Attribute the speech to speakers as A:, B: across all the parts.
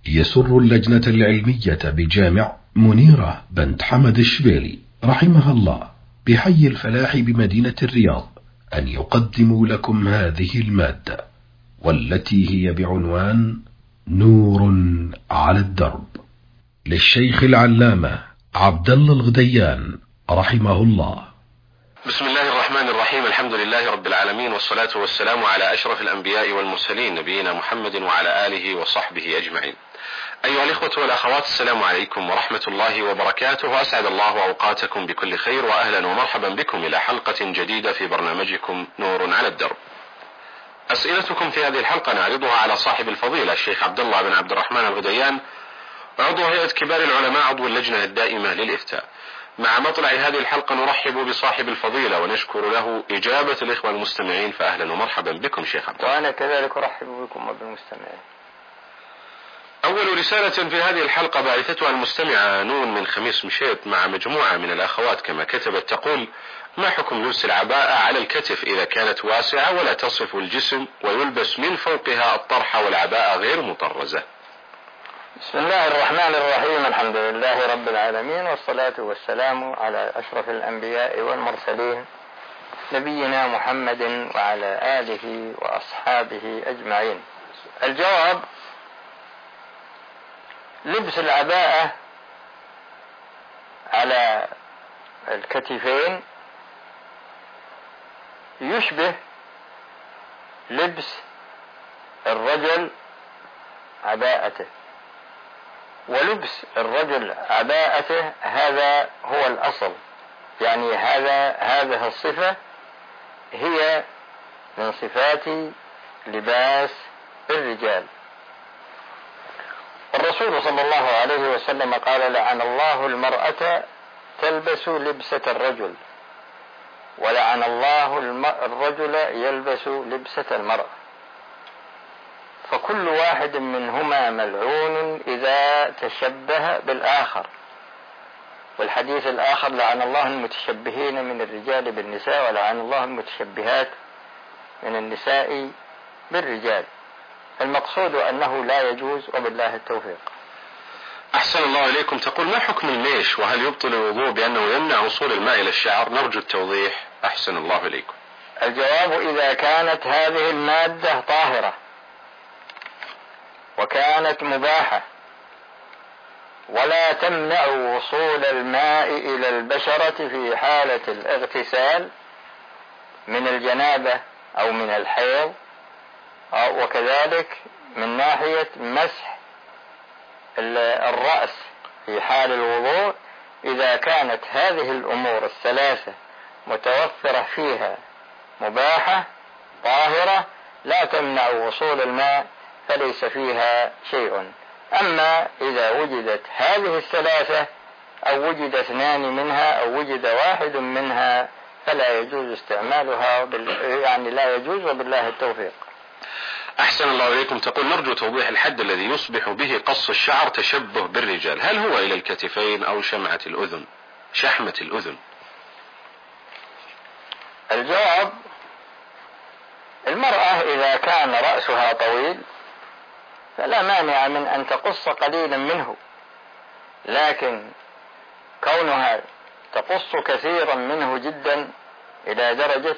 A: يسر اللجنة العلمية بجامع منيرة بنت حمد الشبيلي رحمها الله بحي الفلاح بمدينة الرياض أن يقدموا لكم هذه المادة، والتي هي بعنوان نور على الدرب، للشيخ العلامة عبد الله الغديان رحمه الله.
B: بسم الله الرحمن الرحيم. الحمد لله رب العالمين، والصلاة والسلام على أشرف الأنبياء والمرسلين، نبينا محمد وعلى آله وصحبه أجمعين. أيها الإخوة والأخوات، السلام عليكم ورحمة الله وبركاته، وأسعد الله أوقاتكم بكل خير، وأهلا ومرحبا بكم إلى حلقة جديدة في برنامجكم نور على الدرب. أسئلتكم في هذه الحلقة نعرضها على صاحب الفضيلة الشيخ عبد الله بن عبد الرحمن الغديان، عضو هيئة كبار العلماء، عضو اللجنة الدائمة للإفتاء. مع مطلع هذه الحلقة نرحب بصاحب الفضيلة ونشكر له إجابة الإخوة المستمعين، فأهلا ومرحبا بكم شيخ عبد الله.
C: وأنا كذلك أرحب بكم وبالمستمعين.
B: أول رسالة في هذه الحلقة باعثتها المستمعة نون من خميس مشيط مع مجموعة من الأخوات كما كتبت، تقول: ما حكم لبس العباءة على الكتف إذا كانت واسعة ولا تصف الجسم ويلبس من فوقها الطرحة والعباءة غير مطرزة؟
C: بسم الله الرحمن الرحيم. الحمد لله رب العالمين، والصلاة والسلام على أشرف الأنبياء والمرسلين، نبينا محمد وعلى آله وأصحابه أجمعين. الجواب: لبس العباءة على الكتفين يشبه لبس الرجل عباءته، ولبس الرجل عباءته هذا هو الأصل، يعني هذه الصفة هي من صفات لباس الرجال. الرسول صلى الله عليه وسلم قال: لعن الله المرأة تلبس لبسة الرجل، ولعن الله الرجل يلبس لبسة المرأة، فكل واحد منهما ملعون إذا تشبه بالآخر. والحديث الآخر: لعن الله المتشبهين من الرجال بالنساء، ولعن الله المتشبهات من النساء بالرجال. المقصود أنه لا يجوز، وبالله التوفيق.
B: أحسن الله إليكم. تقول: ما حكم الميش، وهل يبطل الوضوء بأنه يمنع وصول الماء إلى الشعر؟ نرجو التوضيح. أحسن الله إليكم.
C: الجواب: إذا كانت هذه المادة طاهرة وكانت مباحة ولا تمنع وصول الماء إلى البشرة في حالة الاغتسال من الجنابة أو من الحيض، وكذلك من ناحية مسح الرأس في حال الوضوء، إذا كانت هذه الأمور الثلاثة متوفرة فيها مباحة طاهرة لا تمنع وصول الماء فليس فيها شيء. أما إذا وجدت هذه الثلاثة أو وجد اثنان منها أو وجد واحد منها فلا يجوز استعمالها، يعني لا يجوز، وبالله التوفيق.
B: أحسن الله إليكم. تقول: نرجو توضيح الحد الذي يصبح به قص الشعر تشبه بالرجال، هل هو إلى الكتفين أو شحمة الأذن؟
C: الجواب: المرأة إذا كان رأسها طويل فلا مانع من أن تقص قليلا منه، لكن كونها تقص كثيرا منه جدا إلى درجة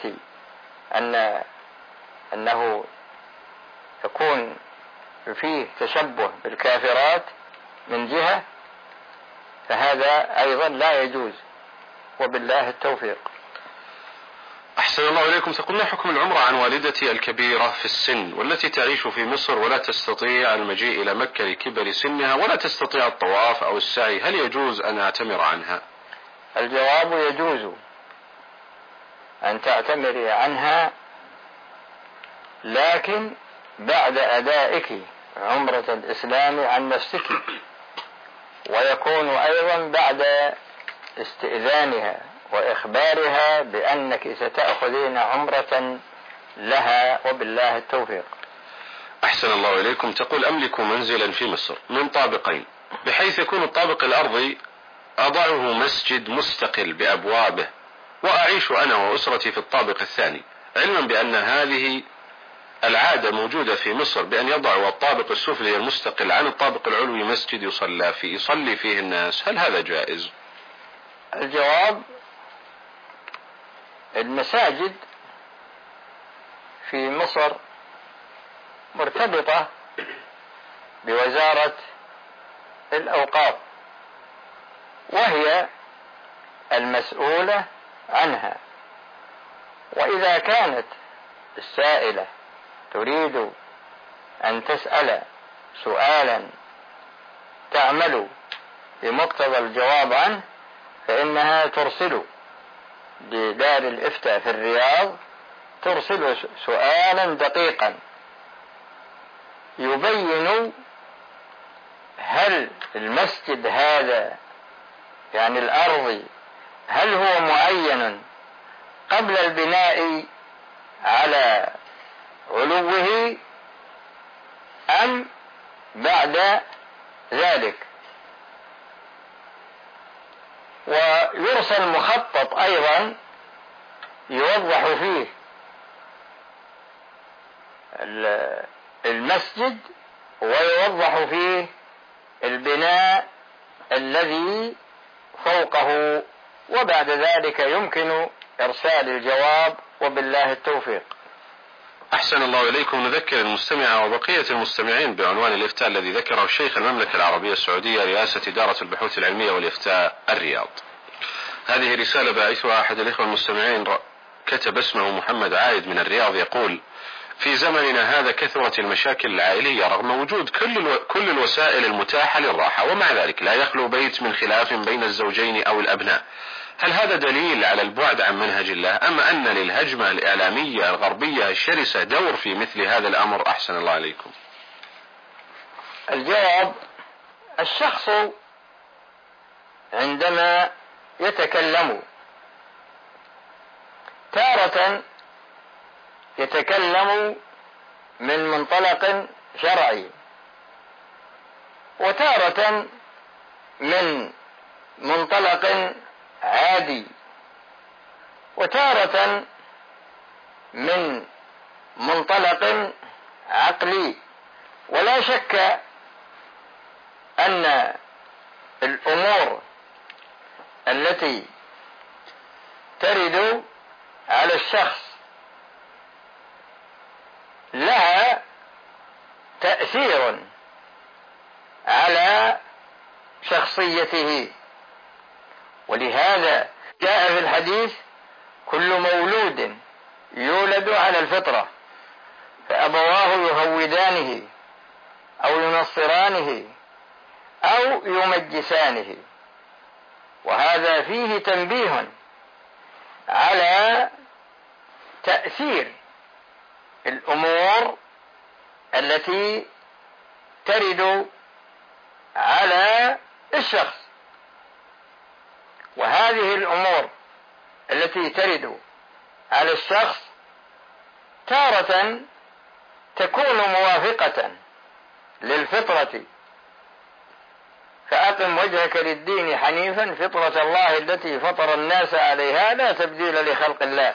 C: أنه يكون فيه تشبه بالكافرات من جهة، فهذا أيضا لا يجوز، وبالله التوفيق.
B: أحسن الله إليكم. تقول: ما حكم العمرة عن والدتي الكبيرة في السن والتي تعيش في مصر ولا تستطيع المجيء إلى مكة لكبر سنها ولا تستطيع الطواف أو السعي، هل يجوز أن أعتمر عنها؟
C: الجواب: يجوز أن تعتمري عنها، لكن بعد أدائك عمرة الإسلام عن نفسك، ويكون أيضا بعد استئذانها وإخبارها بأنك ستأخذين عمرة لها، وبالله التوفيق.
B: أحسن الله إليكم. تقول: أملك منزلا في مصر من طابقين، بحيث يكون الطابق الأرضي أضعه مسجد مستقل بأبوابه، وأعيش أنا وأسرتي في الطابق الثاني، علما بأن هذه العادة موجودة في مصر بأن يضعوا الطابق السفلي المستقل عن الطابق العلوي مسجد يصلي فيه الناس، هل هذا جائز؟
C: الجواب: المساجد في مصر مرتبطة بوزارة الأوقاف، وهي المسؤولة عنها. وإذا كانت السائلة تريد أن تسأل سؤالا تعمل بمقتضى الجواب عنه، فإنها ترسل لدار الإفتاء في الرياض، ترسل سؤالا دقيقا يبين هل المسجد هذا يعني الأرضي هل هو معين قبل البناء على علوه أم بعد ذلك. ويرسل مخطط أيضا يوضح فيه المسجد ويوضح فيه البناء الذي فوقه، وبعد ذلك يمكن إرسال الجواب، وبالله التوفيق.
B: أحسن الله إليكم. نذكر المستمع وبقية المستمعين بعنوان الإفتاء الذي ذكره الشيخ المملكة العربية السعودية رئاسة إدارة البحوث العلمية والإفتاء الرياض. هذه رسالة باعثها أحد الإخوة المستمعين كتب اسمه محمد عايد من الرياض، يقول: في زمننا هذا كثرت المشاكل العائلية رغم وجود كل الوسائل المتاحة للراحة، ومع ذلك لا يخلو بيت من خلاف بين الزوجين أو الأبناء. هل هذا دليل على البعد عن منهج الله، أم أن للهجمة الإعلامية الغربية الشرسة دور في مثل هذا الأمر؟ أحسن الله عليكم.
C: الجواب: الشخص عندما يتكلم تارة يتكلم من منطلق شرعي، وتارة من منطلق عادي، وتارة من منطلق عقلي. ولا شك أن الأمور التي ترد على الشخص لها تأثير على شخصيته، ولهذا جاء في الحديث: كل مولود يولد على الفطرة فأبواه يهودانه أو ينصرانه أو يمجسانه. وهذا فيه تنبيه على تأثير الأمور التي ترد على الشخص. وهذه الأمور التي ترد على الشخص تارة تكون موافقة للفطرة، فأقم وجهك للدين حنيفا فطرة الله التي فطر الناس عليها لا تبديل لخلق الله.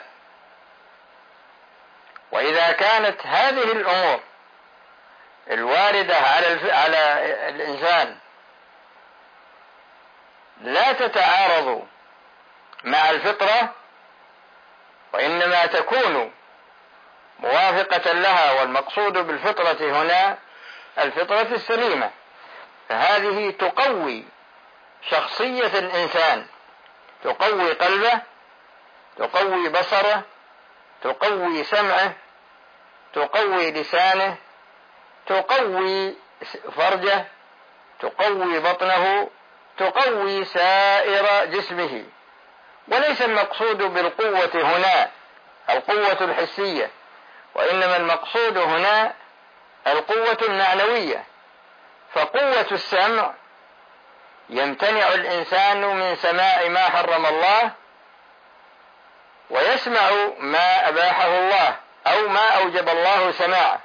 C: وإذا كانت هذه الأمور الواردة على الإنسان لا تتعارض مع الفطرة، وإنما تكون موافقة لها، والمقصود بالفطرة هنا الفطرة السليمة، فهذه تقوي شخصية الإنسان، تقوي قلبه، تقوي بصره، تقوي سمعه، تقوي لسانه، تقوي فرجه، تقوي بطنه، تقوي سائر جسمه. وليس المقصود بالقوة هنا القوة الحسية، وإنما المقصود هنا القوة المعنوية. فقوة السمع يمتنع الإنسان من سماع ما حرم الله ويسمع ما أباحه الله أو ما أوجب الله سماعه.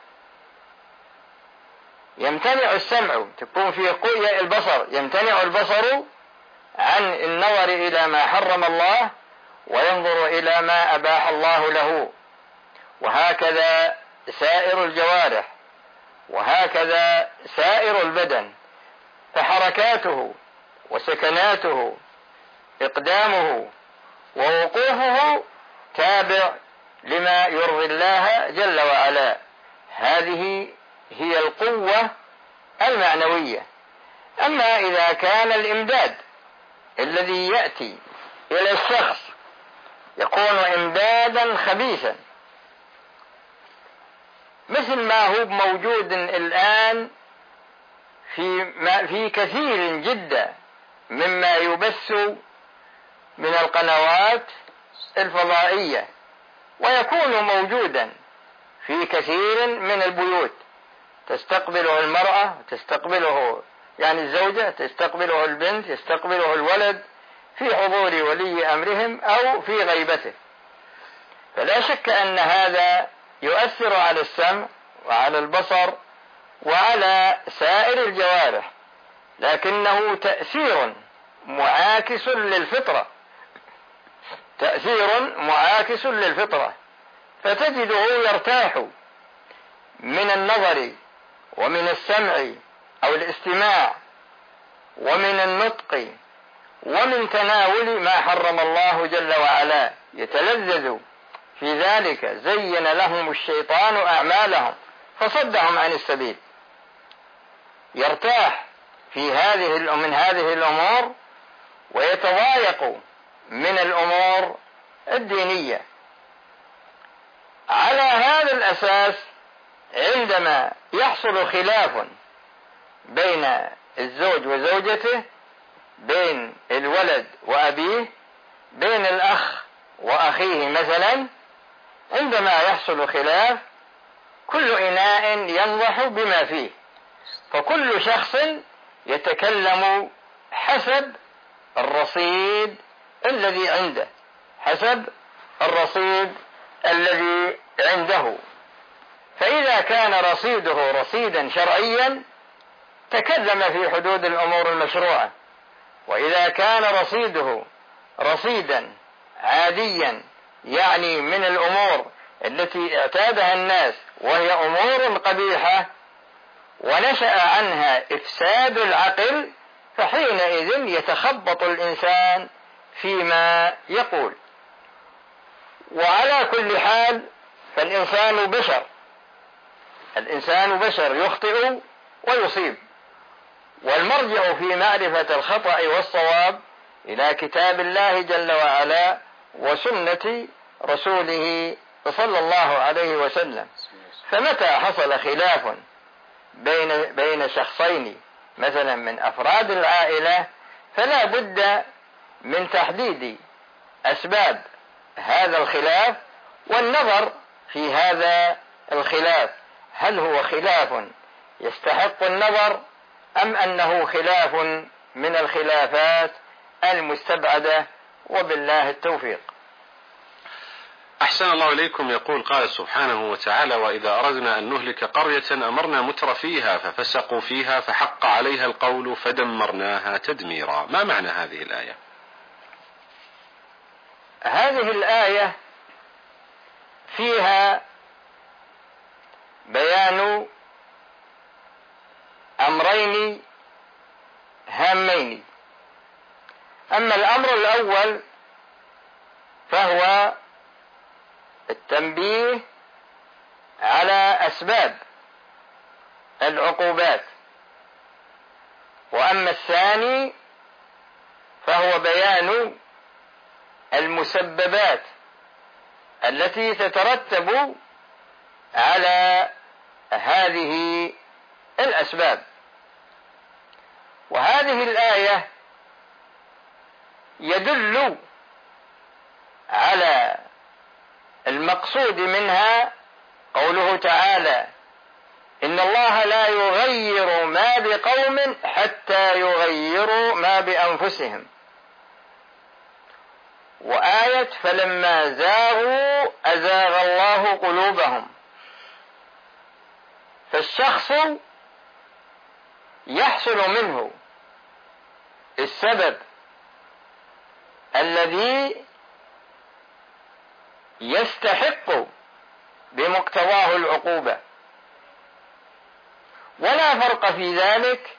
C: يمتنع السمع، تكون في قوة البصر، يمتنع البصر عن النظر إلى ما حرم الله وينظر إلى ما أباح الله له. وهكذا سائر الجوارح، وهكذا سائر البدن، فحركاته وسكناته، إقدامه ووقوفه تابع لما يرضي الله جل وعلا. هذه هي القوة المعنوية. أما إذا كان الإمداد الذي يأتي إلى الشخص يكون إمدادا خبيثا، مثل ما هو موجود الآن في كثير جدا مما يبث من القنوات الفضائية، ويكون موجودا في كثير من البيوت، تستقبله المرأة، تستقبله يعني الزوجة، تستقبله البنت، يستقبله الولد في حضور ولي أمرهم أو في غيبته. فلا شك أن هذا يؤثر على السمع وعلى البصر وعلى سائر الجوارح، لكنه تأثير معاكس للفطرة، تأثير معاكس للفطرة، فتجده يرتاح من النظر ومن السمع أو الاستماع ومن النطق ومن تناول ما حرم الله جل وعلا، يتلذذ في ذلك. زين لهم الشيطان أعمالهم فصدهم عن السبيل. يرتاح من هذه الأمور ويتضايق من الأمور الدينية. على هذا الأساس عندما يحصل خلاف بين الزوج وزوجته، بين الولد وأبيه، بين الأخ وأخيه مثلا، عندما يحصل خلاف كل إناء ينضح بما فيه، فكل شخص يتكلم حسب الرصيد الذي عنده، حسب الرصيد الذي عنده. فإذا كان رصيده رصيدا شرعيا تكلم في حدود الأمور المشروعة، وإذا كان رصيده رصيدا عاديا يعني من الأمور التي اعتادها الناس وهي أمور قبيحة ونشأ عنها إفساد العقل، فحينئذ يتخبط الإنسان فيما يقول. وعلى كل حال فالإنسان بشر، الإنسان بشر يخطئ ويصيب، والمرجع في معرفة الخطأ والصواب إلى كتاب الله جل وعلا وسنة رسوله صلى الله عليه وسلم. فمتى حصل خلاف بين شخصين مثلا من أفراد العائلة، فلا بد من تحديد أسباب هذا الخلاف والنظر في هذا الخلاف، هل هو خلاف يستحق النظر أم أنه خلاف من الخلافات المستبعدة، وبالله التوفيق.
B: أحسن الله إليكم. يقول قال سبحانه وتعالى: وإذا أردنا أن نهلك قرية أمرنا متر فيها ففسقوا فيها فحق عليها القول فدمرناها تدميرا. ما معنى هذه الآية؟
C: هذه الآية فيها بيان أمرين هامين. أما الأمر الأول فهو التنبيه على أسباب العقوبات، وأما الثاني فهو بيان المسببات التي تترتب على هذه الأسباب. وهذه الآية يدل على المقصود منها قوله تعالى: إن الله لا يغير ما بقوم حتى يغيروا ما بأنفسهم. وآية فلما زاغوا أزاغ الله قلوبهم. فالشخص يحصل منه السبب الذي يستحق بمقتضاه العقوبة. ولا فرق في ذلك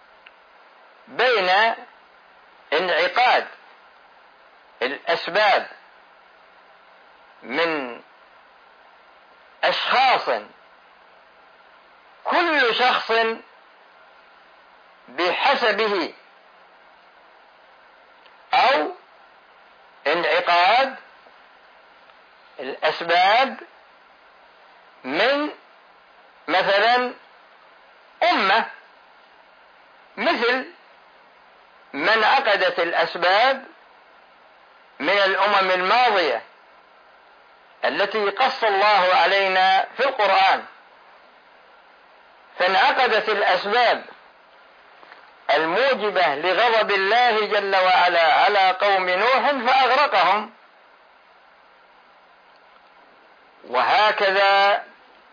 C: بين انعقاد الأسباب من أشخاص كل شخص بحسبه، أو انعقاد الأسباب من مثلا أمة، مثل من عقدت الأسباب من الأمم الماضية التي قص الله علينا في القرآن، فانعقدت الأسباب الموجبة لغضب الله جل وعلا على قوم نوح فأغرقهم، وهكذا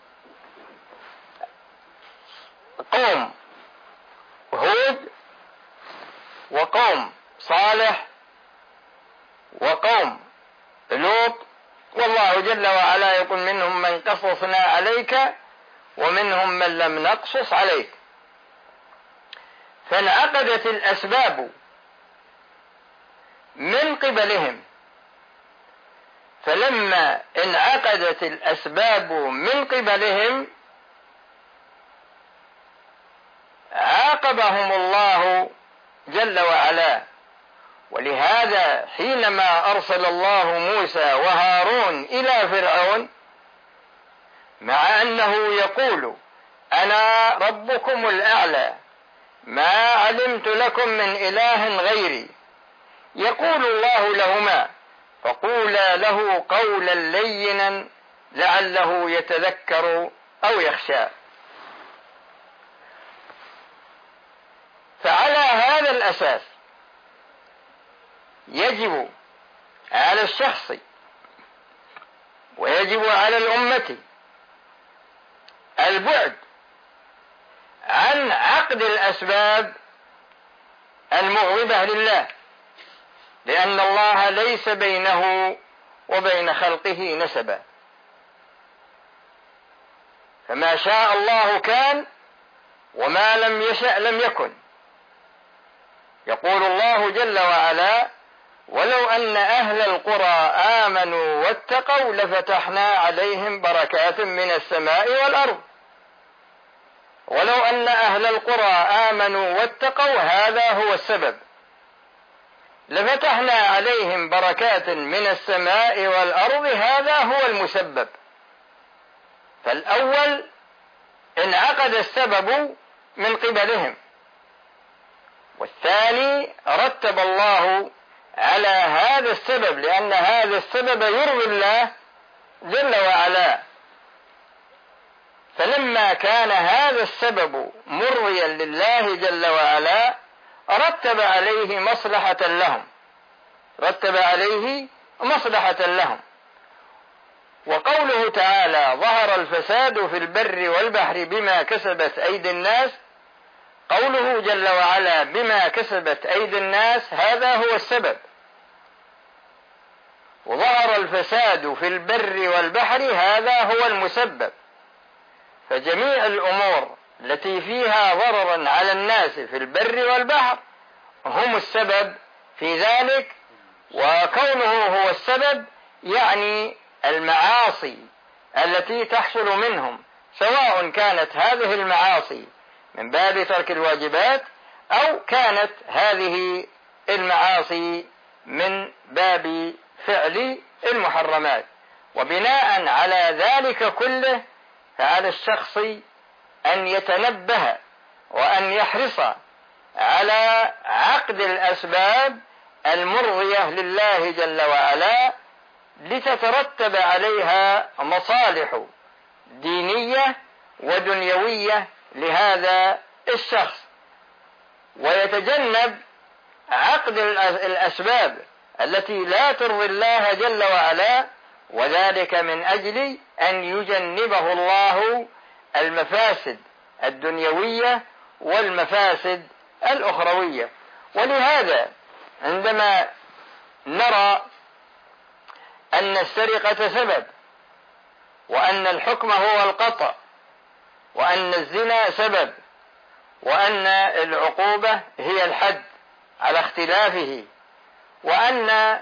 C: قوم هود وقوم صالح وقوم لوط، والله جل وعلا يقول منهم من قصصنا عليك ومنهم من لم نقصص عليك. فانعقدت الأسباب من قبلهم، فلما انعقدت الأسباب من قبلهم عاقبهم الله جل وعلا. ولهذا حينما أرسل الله موسى وهارون إلى فرعون، مع أنه يقول أنا ربكم الأعلى ما علمت لكم من إله غيري، يقول الله لهما فقولا له قولا لينا لعله يتذكر أو يخشى. فعلى هذا الأساس يجب على الشخص ويجب على الأمة البعد عن عقد الأسباب المغضبة لله، لأن الله ليس بينه وبين خلقه نسبا، فما شاء الله كان وما لم يشأ لم يكن. يقول الله جل وعلا ولو أن أهل القرى آمنوا واتقوا لفتحنا عليهم بركات من السماء والأرض. ولو أن أهل القرى آمنوا واتقوا هذا هو السبب، لفتحنا عليهم بركات من السماء والأرض هذا هو المسبب. فالأول انعقد السبب من قبلهم، والثاني رتب الله على هذا السبب، لأن هذا السبب يرضي الله جل وعلا. فلما كان هذا السبب مرضيا لله جل وعلا رتب عليه مصلحة لهم. وقوله تعالى ظهر الفساد في البر والبحر بما كسبت أيدي الناس، قوله جل وعلا بما كسبت أيدي الناس هذا هو السبب. وظهر الفساد في البر والبحر هذا هو المسبب. فجميع الأمور التي فيها ضررا على الناس في البر والبحر هم السبب في ذلك، وكونه هو السبب يعني المعاصي التي تحصل منهم، سواء كانت هذه المعاصي من باب ترك الواجبات أو كانت هذه المعاصي من باب فعل المحرمات. وبناء على ذلك كله فعلى الشخص أن يتنبه وأن يحرص على عقد الأسباب المرضية لله جل وعلا لتترتب عليها مصالح دينية ودنيوية لهذا الشخص، ويتجنب عقد الأسباب التي لا ترضي الله جل وعلا، وذلك من أجل أن يجنبه الله المفاسد الدنيوية والمفاسد الأخروية. ولهذا عندما نرى أن السرقة سبب وأن الحكم هو القطع، وأن الزنا سبب، وأن العقوبة هي الحد على اختلافه، وأن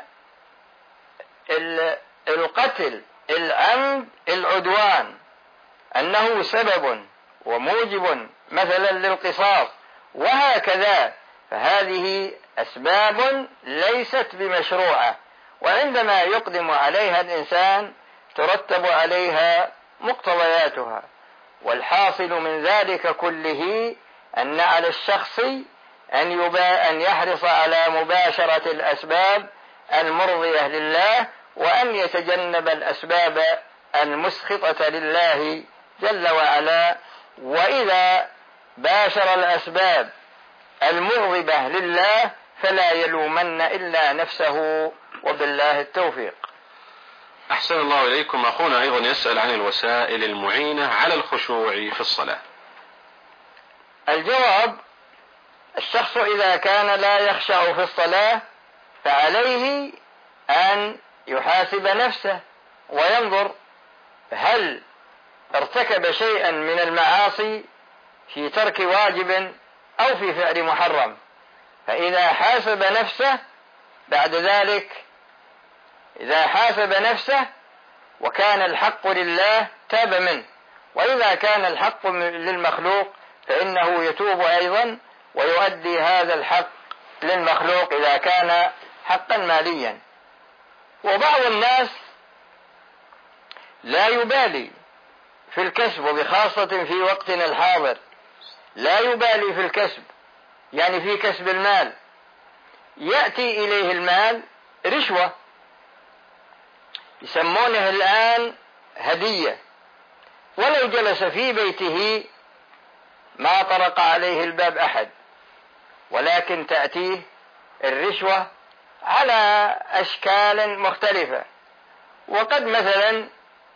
C: القتل العمد العدوان أنه سبب وموجب مثلا للقصاص، وهكذا. فهذه أسباب ليست بمشروعة، وعندما يقدم عليها الإنسان ترتب عليها مقتضياتها. والحاصل من ذلك كله أن على الشخص أن يحرص على مباشرة الأسباب المرضية لله، وأن يتجنب الأسباب المسخطة لله جل وعلا. وإذا باشر الأسباب المغضبة لله فلا يلومن إلا نفسه، وبالله التوفيق.
B: أحسن الله إليكم. أخونا أيضا يسأل عن الوسائل المعينة على الخشوع في الصلاة.
C: الجواب: الشخص إذا كان لا يخشع في الصلاة فعليه أن يحاسب نفسه وينظر هل ارتكب شيئا من المعاصي في ترك واجب أو في فعل محرم. فإذا حاسب نفسه بعد ذلك، إذا حاسب نفسه وكان الحق لله تاب منه، وإذا كان الحق للمخلوق فإنه يتوب أيضا ويؤدي هذا الحق للمخلوق إذا كان حقا ماليا. وبعض الناس لا يبالي في الكسب، وبخاصة في وقتنا الحاضر لا يبالي في الكسب، يعني في كسب المال، يأتي إليه المال رشوة، يسمونه الآن هدية، ولو جلس في بيته ما طرق عليه الباب أحد، ولكن تأتيه الرشوة على أشكال مختلفة. وقد مثلا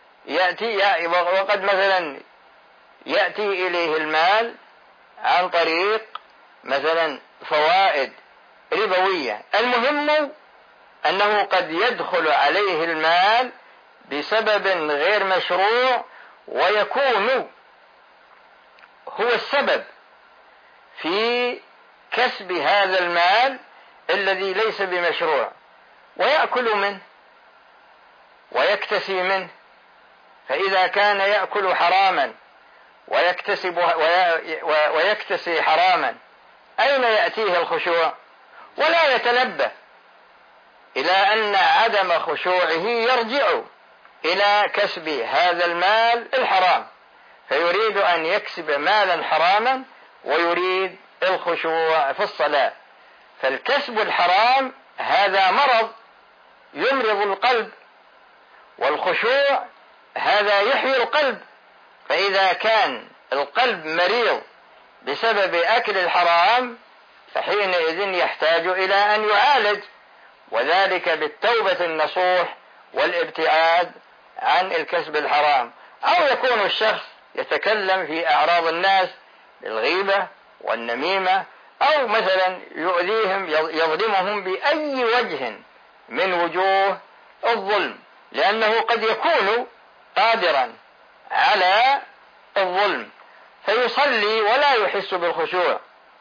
C: يأتي إليه المال عن طريق مثلا فوائد ربوية. المهم أنه قد يدخل عليه المال بسبب غير مشروع، ويكون هو السبب في كسب هذا المال الذي ليس بمشروع، ويأكل منه ويكتسي منه. فإذا كان يأكل حراما ويكتسي حراما، أين يأتيه الخشوع؟ ولا يتنبه إلى أن عدم خشوعه يرجع إلى كسب هذا المال الحرام، فيريد أن يكسب مالا حراما ويريد الخشوع في الصلاة. فالكسب الحرام هذا مرض يمرض القلب، والخشوع هذا يحيي القلب. فإذا كان القلب مريض بسبب أكل الحرام فحينئذ يحتاج إلى أن يعالج، وذلك بالتوبة النصوح والابتعاد عن الكسب الحرام. أو يكون الشخص يتكلم في أعراض الناس بالغيبة والنميمة، أو مثلا يؤذيهم يظلمهم بأي وجه من وجوه الظلم، لأنه قد يكون قادرا على الظلم فيصلي ولا يحس بالخشوع،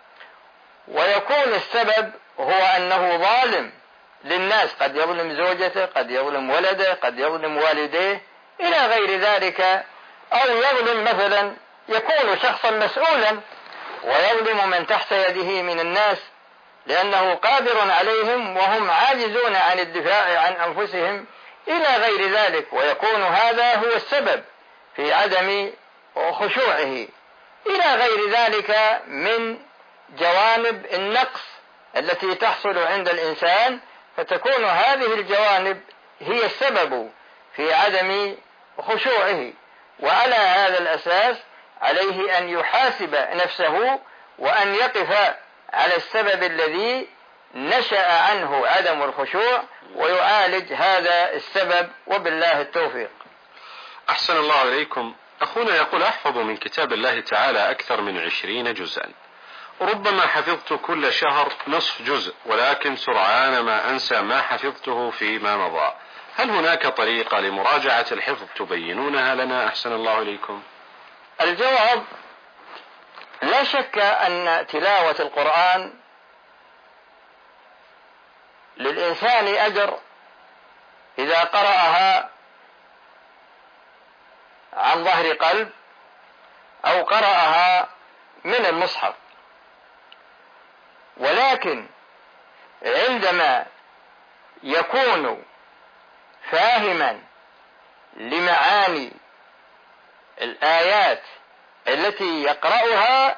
C: ويكون السبب هو أنه ظالم للناس، قد يظلم زوجته، قد يظلم ولده، قد يظلم والديه إلى غير ذلك. أو يظلم مثلا يكون شخصا مسؤولا ويظلم من تحت يده من الناس لأنه قادر عليهم وهم عاجزون عن الدفاع عن أنفسهم إلى غير ذلك، ويكون هذا هو السبب في عدم خشوعه إلى غير ذلك من جوانب النقص التي تحصل عند الإنسان، فتكون هذه الجوانب هي السبب في عدم خشوعه. وعلى هذا الأساس عليه أن يحاسب نفسه وأن يقف على السبب الذي نشأ عنه عدم الخشوع ويعالج هذا السبب، وبالله التوفيق.
B: أحسن الله إليكم. أخونا يقول: أحفظ من كتاب الله تعالى أكثر من 20 جزءا، ربما حفظت كل شهر نصف جزء، ولكن سرعان ما أنسى ما حفظته فيما مضى، هل هناك طريقة لمراجعة الحفظ تبينونها لنا أحسن الله إليكم؟
C: الجواب: لا شك أن تلاوة القرآن للإنسان أجر إذا قرأها عن ظهر قلب أو قرأها من المصحف، ولكن عندما يكون فاهما لمعاني الآيات التي يقرأها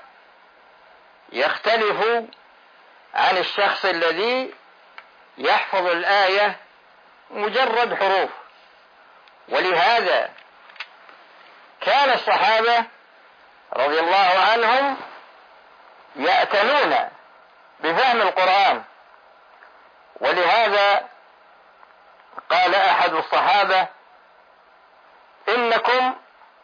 C: يختلف عن الشخص الذي يحفظ الآية مجرد حروف. ولهذا كان الصحابة رضي الله عنهم يأتنون بفهم القرآن، ولهذا قال أحد الصحابة: إنكم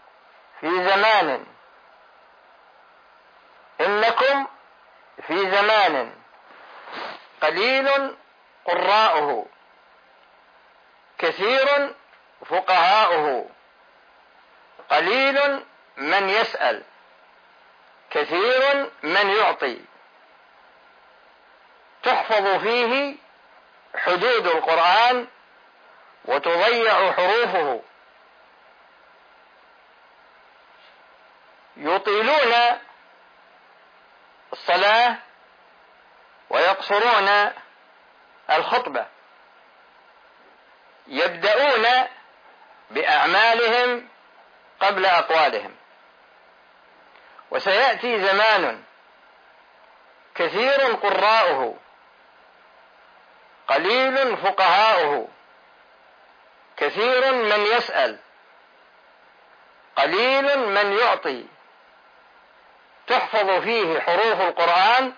C: في زمان قليل قراؤه كثير فقهاؤه، قليل من يسأل كثير من يعطي، تحفظ فيه حدود القرآن وتضيع حروفه، يطيلون الصلاة ويقصرون الخطبة، يبدأون بأعمالهم قبل أقوالهم. وسيأتي زمان كثير قراؤه قليل فقهاؤه، كثير من يسأل قليل من يعطي، تحفظ فيه حروف القرآن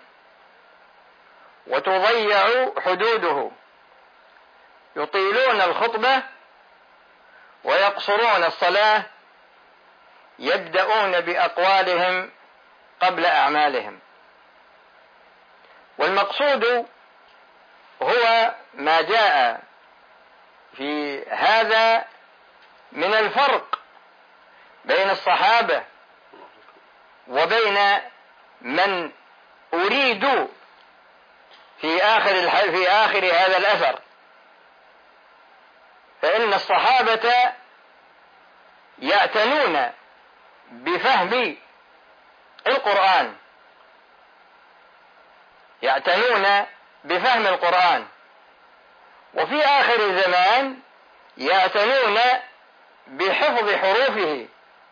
C: وتضيع حدوده، يطيلون الخطبة ويقصرون الصلاة، يبدأون بأقوالهم قبل أعمالهم. والمقصود هو ما جاء في هذا من الفرق بين الصحابة وبين من أريد في آخر هذا الأثر. فإن الصحابة يعتنون بفهم القرآن، وفي آخر الزمان يعتنون بحفظ حروفه،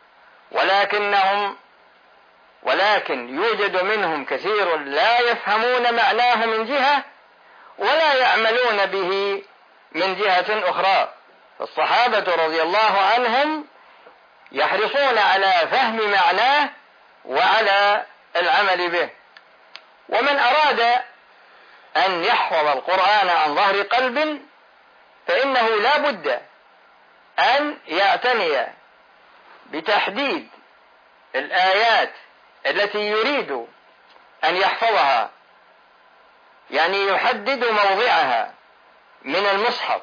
C: ولكن يوجد منهم كثير لا يفهمون معناه من جهة ولا يعملون به من جهة أخرى. فالصحابة رضي الله عنهم يحرصون على فهم معناه وعلى العمل به. ومن أراد أن يحفظ القرآن عن ظهر قلب فإنه لا بد أن يعتني بتحديد الآيات التي يريد أن يحفظها، يعني يحدد موضعها من المصحف،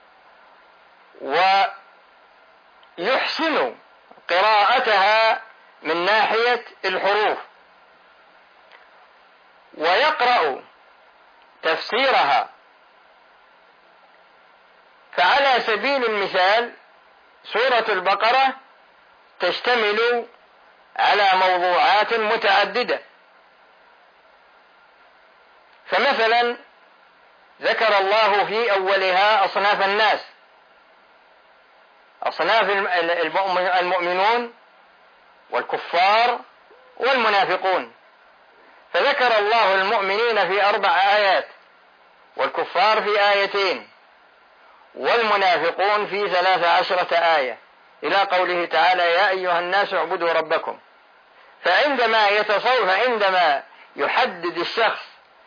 C: ويحسن قراءتها من ناحية الحروف، ويقرأ تفسيرها. فعلى سبيل المثال سورة البقرة تشتمل على موضوعات متعددة، فمثلا ذكر الله في أولها أصناف الناس، أصناف المؤمنون والكفار والمنافقون، فذكر الله المؤمنين في 4 آيات، والكفار في 2 والمنافقون في 13 آية، إلى قوله تعالى: يا أيها الناس اعبدوا ربكم. فعندما يحدد الشخص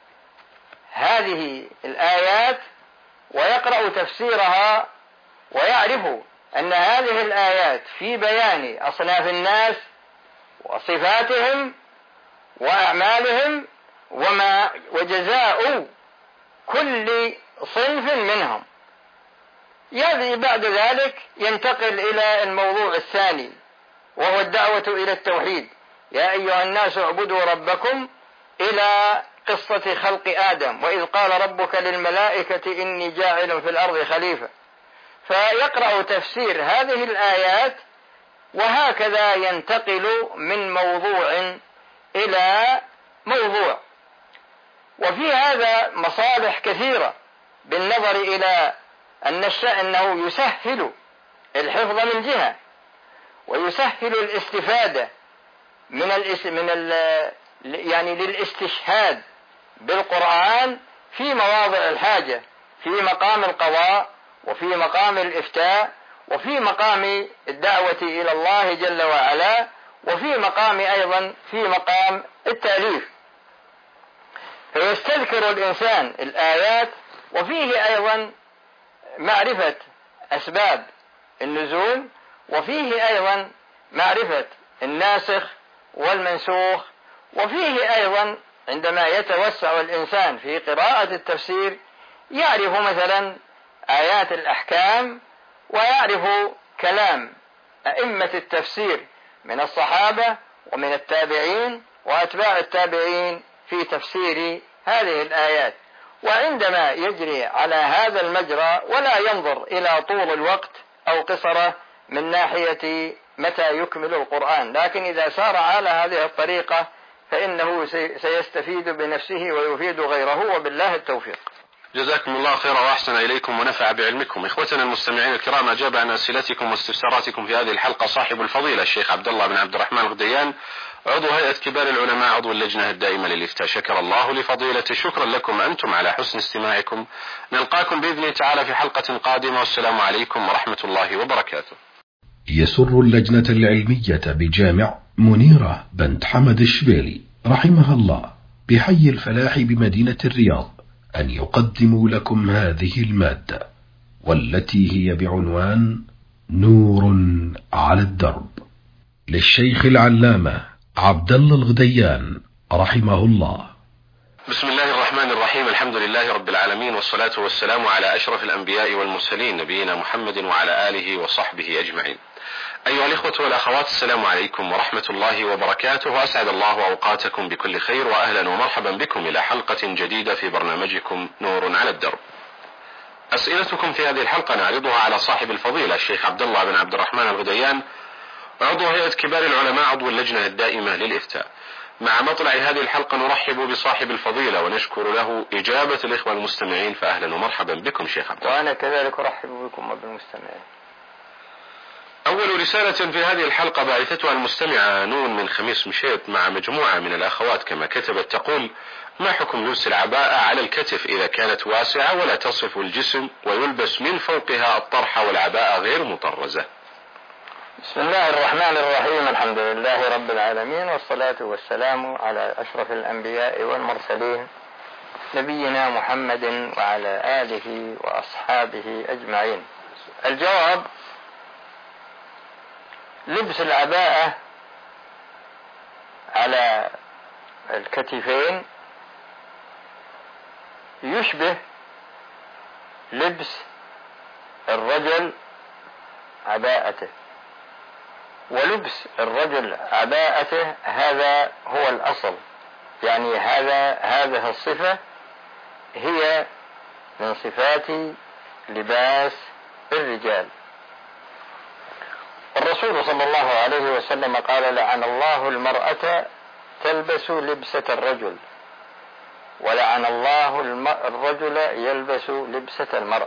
C: هذه الآيات ويقرأ تفسيرها ويعرف أن هذه الآيات في بيان أصناف الناس وصفاتهم وأعمالهم وجزاء كل صنف منهم، بعد ذلك ينتقل إلى الموضوع الثاني وهو الدعوة إلى التوحيد. يا أيها الناس اعبدوا ربكم، إلى قصة خلق آدم، وإذ قال ربك للملائكة إني جاعل في الأرض خليفة، فيقرأ تفسير هذه الآيات، وهكذا ينتقل من موضوع إلى موضوع. وفي هذا مصالح كثيرة بالنظر إلى أنه يسهل الحفظ من جهة، ويسهل الاستفادة يعني للاستشهاد بالقرآن في مواضع الحاجة، في مقام القضاء، وفي مقام الإفتاء، وفي مقام الدعوة إلى الله جل وعلا، وفي مقام أيضا في مقام التأليف. فيستذكر الإنسان الآيات، وفيه أيضا معرفة أسباب النزول، وفيه أيضا معرفة الناسخ والمنسوخ، وفيه أيضا عندما يتوسع الإنسان في قراءة التفسير يعرف مثلا آيات الأحكام، ويعرف كلام أئمة التفسير من الصحابة ومن التابعين وأتباع التابعين في تفسير هذه الآيات. وعندما يجري على هذا المجرى ولا ينظر إلى طول الوقت أو قصره من ناحية متى يكمل القرآن، لكن إذا سار على هذه الطريقة فإنه سيستفيد بنفسه ويفيد غيره، وبالله التوفيق.
B: جزاكم الله خيرا وأحسن إليكم ونفع بعلمكم. إخوتنا المستمعين الكرام، أجاب عن أسئلتكم واستفساراتكم في هذه الحلقة صاحب الفضيلة الشيخ عبد الله بن عبد الرحمن الغديان، عضو هيئة كبار العلماء، عضو اللجنة الدائمة للإفتاء. شكر الله لفضيلته. شكرا لكم أنتم على حسن استماعكم. نلقاكم بإذن الله تعالى في حلقة قادمة، والسلام عليكم ورحمة الله وبركاته.
A: يسر اللجنة العلمية بجامع منيرة بنت حمد الشبيلي رحمها الله بحي الفلاح بمدينة الرياض أن يقدموا لكم هذه المادة، والتي هي بعنوان نور على الدرب، للشيخ العلامة عبد الله الغديان رحمه الله.
B: بسم الله الرحمن الرحيم. الحمد لله رب العالمين، والصلاة والسلام على أشرف الأنبياء والمرسلين، نبينا محمد وعلى آله وصحبه أجمعين. أيها الإخوة والأخوات، السلام عليكم ورحمة الله وبركاته، وأسعد الله أوقاتكم بكل خير، وأهلا ومرحبا بكم إلى حلقة جديدة في برنامجكم نور على الدرب. أسئلتكم في هذه الحلقة نعرضها على صاحب الفضيلة الشيخ عبد الله بن عبد الرحمن الغديان، عضو هيئة كبار العلماء، عضو اللجنة الدائمة للإفتاء. مع مطلع هذه الحلقة نرحب بصاحب الفضيلة ونشكر له إجابة الإخوة المستمعين، فأهلا ومرحبا بكم شيخ عبد الله.
C: وأنا كذلك أرحب بكم وبالمستمعين.
B: أول رسالة في هذه الحلقة باعثتها المستمعة نون من خميس مشيط مع مجموعة من الأخوات كما كتبت، تقول: ما حكم لبس العباءة على الكتف إذا كانت واسعة ولا تصف الجسم، ويلبس من فوقها الطرحة والعباءة غير مطرزة؟
C: بسم الله الرحمن الرحيم. الحمد لله رب العالمين، والصلاة والسلام على أشرف الأنبياء والمرسلين، نبينا محمد وعلى آله وأصحابه أجمعين. الجواب: لبس العباءة على الكتفين يشبه لبس الرجل عباءته، ولبس الرجل عباءته هذا هو الأصل، يعني هذه الصفة هي من صفات لباس الرجال. الرسول صلى الله عليه وسلم قال: لعن الله المرأة تلبس لبسة الرجل، ولعن الله الرجل يلبس لبسة المرأة،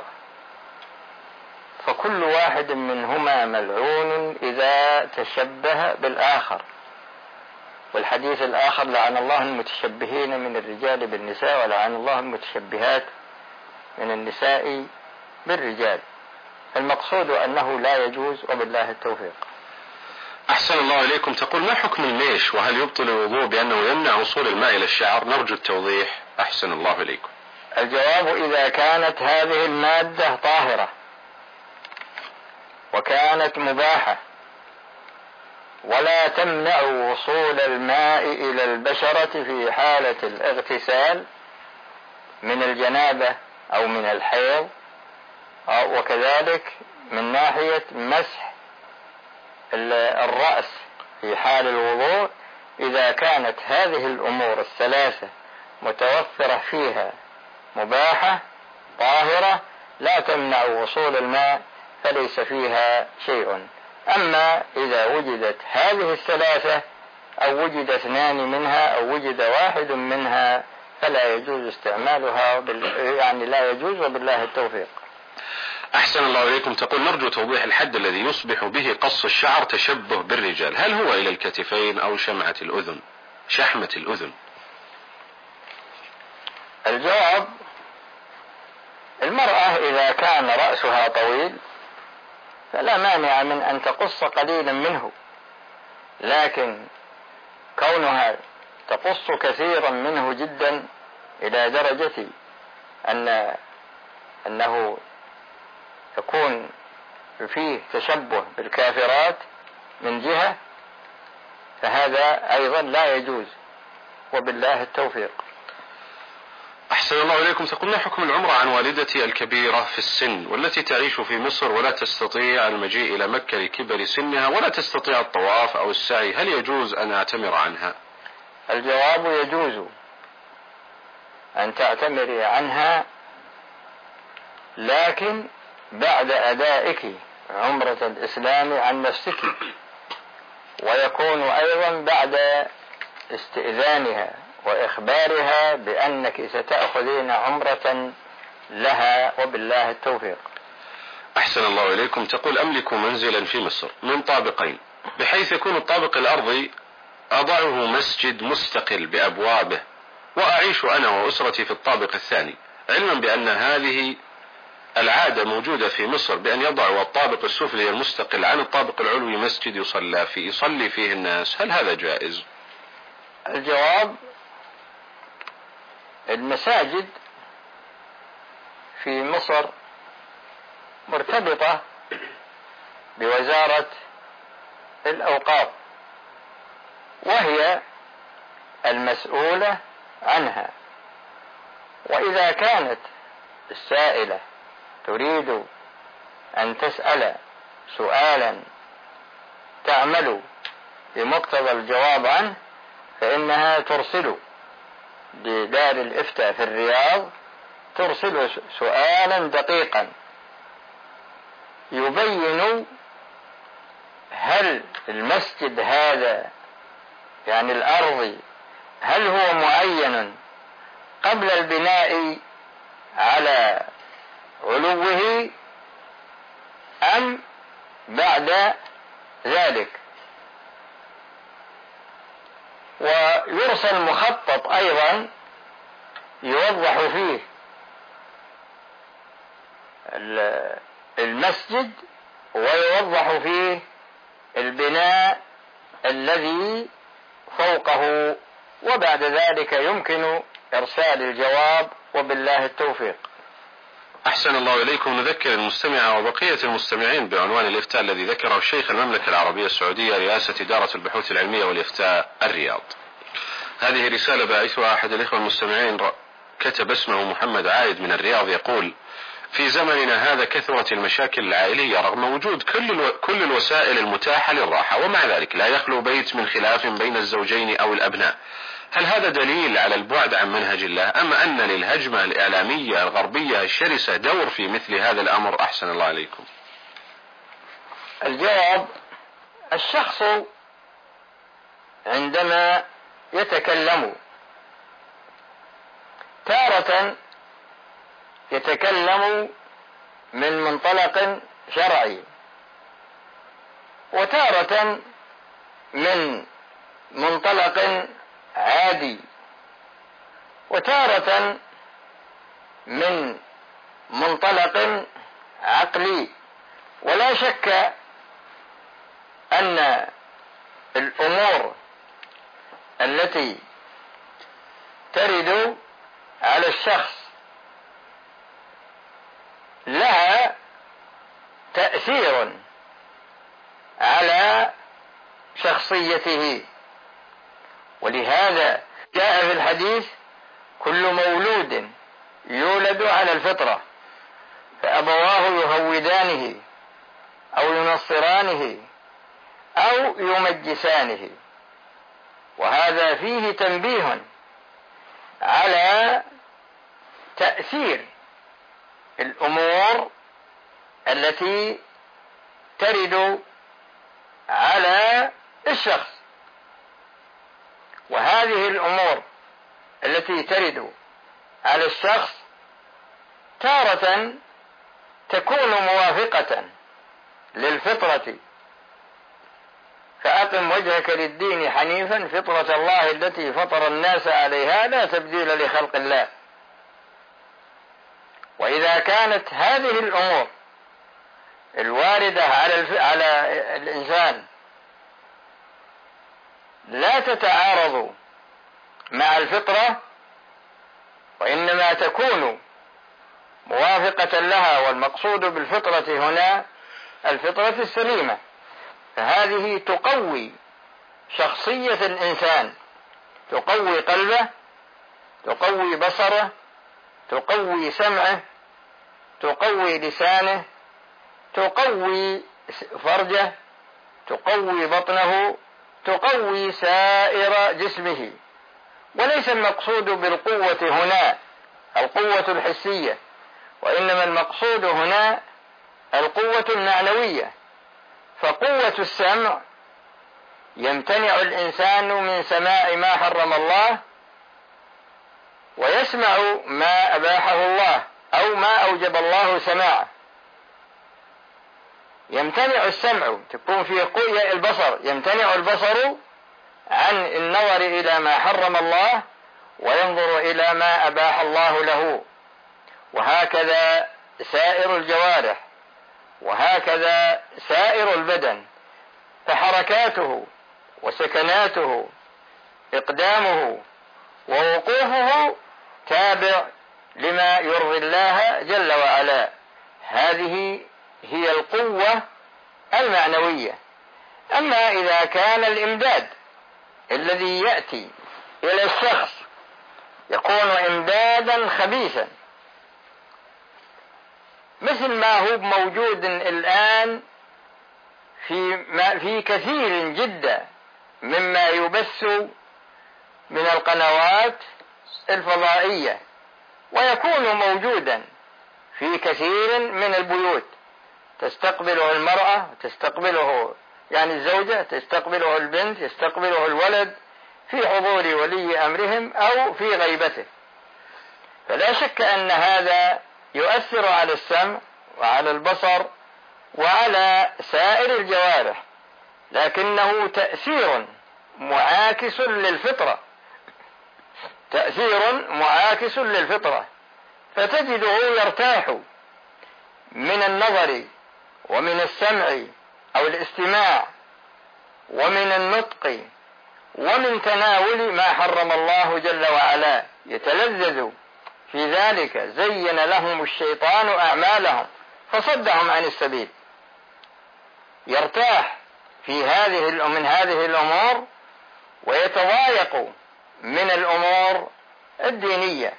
C: فكل واحد منهما ملعون إذا تشبه بالآخر. والحديث الآخر: لعن الله المتشبهين من الرجال بالنساء، ولعن الله المتشبهات من النساء بالرجال. المقصود أنه لا يجوز، وبالله التوفيق.
B: أحسن الله إليكم. تقول: ما حكم الميش، وهل يبطل الوضوء بأنه يمنع وصول الماء إلى الشعر؟ نرجو التوضيح. أحسن الله إليكم.
C: الجواب: إذا كانت هذه المادة طاهرة وكانت مباحة ولا تمنع وصول الماء إلى البشرة في حالة الاغتسال من الجنابة أو من الحيض، وكذلك من ناحية مسح الرأس في حال الوضوء إذا كانت هذه الأمور الثلاثة متوفرة فيها مباحة طاهرة لا تمنع وصول الماء فليس فيها شيء. أما إذا وجدت هذه الثلاثة أو وجد اثنان منها أو وجد واحد منها فلا يجوز استعمالها يعني لا يجوز، وبالله التوفيق.
B: أحسن الله إليكم. تقول نرجو توضيح الحد الذي يصبح به قص الشعر تشبه بالرجال، هل هو إلى الكتفين أو شحمة الأذن؟
C: الجواب: المرأة إذا كان رأسها طويل فلا مانع من أن تقص قليلا منه، لكن كونها تقص كثيرا منه جدا إلى درجة أنه يكون فيه تشبه بالكافرات من جهة، فهذا أيضا لا يجوز، وبالله التوفيق.
B: أحسن الله إليكم. تقول ما حكم العمرة عن والدتي الكبيرة في السن والتي تعيش في مصر ولا تستطيع المجيء إلى مكة لكبر سنها ولا تستطيع الطواف أو السعي، هل يجوز أن أعتمر عنها؟
C: الجواب: يجوز أن تعتمري عنها، لكن بعد أدائك عمرة الإسلام عن نفسك، ويكون أيضا بعد استئذانها وإخبارها بأنك ستأخذين عمرة لها، وبالله التوفيق.
B: أحسن الله إليكم. تقول أملك منزلا في مصر من طابقين، بحيث يكون الطابق الأرضي أضعه مسجد مستقل بأبوابه، وأعيش أنا وأسرتي في الطابق الثاني، علما بأن هذه العادة موجودة في مصر بأن يضعوا الطابق السفلي المستقل عن الطابق العلوي مسجد يصلي فيه الناس، هل هذا جائز؟
C: الجواب: المساجد في مصر مرتبطة بوزارة الأوقاف، وهي المسؤولة عنها، وإذا كانت السائلة تريد أن تسأل سؤالا تعمل بمقتضى الجواب عنه فإنها ترسل لدار الإفتاء في الرياض، ترسل سؤالا دقيقا يبين هل المسجد هذا يعني الأرضي هل هو معين قبل البناء على علوه أم بعد ذلك، ويرسل مخطط أيضا يوضح فيه المسجد ويوضح فيه البناء الذي فوقه، وبعد ذلك يمكن إرسال الجواب، وبالله التوفيق.
B: أحسن الله إليكم. نذكر المستمع وبقية المستمعين بعنوان الإفتاء الذي ذكره الشيخ المملكة العربية السعودية رئاسة إدارة البحوث العلمية والإفتاء الرياض. هذه رسالة باعثها أحد الإخوة المستمعين كتب اسمه محمد عايد من الرياض، يقول: في زمننا هذا كثرت المشاكل العائلية رغم وجود كل الوسائل المتاحة للراحة، ومع ذلك لا يخلو بيت من خلاف بين الزوجين أو الأبناء، هل هذا دليل على البعد عن منهج الله، أم أن للهجمة الإعلامية الغربية الشرسة دور في مثل هذا الأمر؟ أحسن الله عليكم.
C: الجواب: الشخص عندما يتكلم تارة يتكلم من منطلق شرعي، وتارة من منطلق عادي، وتارة من منطلق عقلي، ولا شك أن الأمور التي ترد على الشخص لها تأثير على شخصيته، ولهذا جاء في الحديث: كل مولود يولد على الفطرة، فأبواه يهودانه أو ينصرانه أو يمجسانه. وهذا فيه تنبيه على تأثير الأمور التي ترد على الشخص. وهذه الأمور التي ترد على الشخص تارة تكون موافقة للفطرة، فأقم وجهك للدين حنيفا فطرة الله التي فطر الناس عليها لا تبديل لخلق الله. وإذا كانت هذه الأمور الواردة على الإنسان لا تتعارض مع الفطرة وإنما تكون موافقة لها، والمقصود بالفطرة هنا الفطرة السليمة، فهذه تقوي شخصية الإنسان، تقوي قلبه، تقوي بصره، تقوي سمعه، تقوي لسانه، تقوي فرجه، تقوي بطنه، تقوي سائر جسمه. وليس المقصود بالقوة هنا القوة الحسية، وإنما المقصود هنا القوة المعنوية. فقوة السمع يمتنع الإنسان من سماع ما حرم الله ويسمع ما أباحه الله أو ما أوجب الله سماعه. يمتنع السمع، تكون فيه قوة البصر، يمتنع البصر عن النظر إلى ما حرم الله وينظر إلى ما أباح الله له. وهكذا سائر الجوارح، وهكذا سائر البدن، فحركاته وسكناته إقدامه ووقوفه تابع لما يرضي الله جل وعلا. هذه هي القوة المعنوية. أما إذا كان الإمداد الذي يأتي إلى الشخص يكون إمدادا خبيثا، مثل ما هو موجود الآن في كثير جدا مما يبث من القنوات الفضائية، ويكون موجودا في كثير من البيوت، تستقبله المرأة، تستقبله يعني الزوجة، تستقبله البنت، يستقبله الولد في حضور ولي أمرهم أو في غيبته. فلا شك أن هذا يؤثر على السمع وعلى البصر وعلى سائر الجوارح، لكنه تأثير معاكس للفطرة، تأثير معاكس للفطرة، فتجده يرتاح من النظر ومن السمع أو الاستماع ومن النطق ومن تناول ما حرم الله جل وعلا، يتلذذ في ذلك. زين لهم الشيطان أعمالهم فصدهم عن السبيل. يرتاح من هذه الأمور ويتضايق من الأمور الدينية.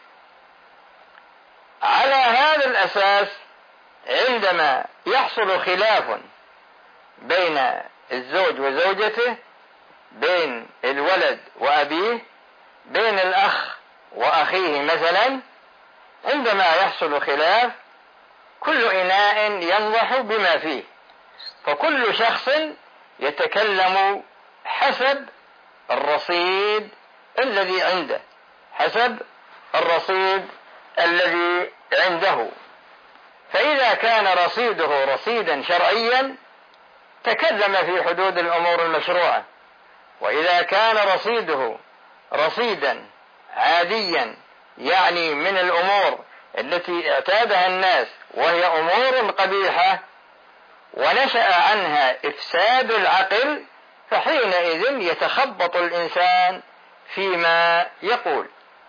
C: على هذا الأساس عندما يحصل خلاف بين الزوج وزوجته، بين الولد وأبيه، بين الأخ وأخيه مثلا، عندما يحصل خلاف كل إناء ينضح بما فيه، فكل شخص يتكلم حسب الرصيد الذي عنده، حسب الرصيد الذي عنده. فإذا كان رصيده رصيدا شرعيا تكلم في حدود الأمور المشروعة، وإذا كان رصيده رصيدا عاديا يعني من الأمور التي اعتادها الناس وهي أمور قبيحة ونشأ عنها إفساد العقل، فحينئذ يتخبط الإنسان فيما يقول.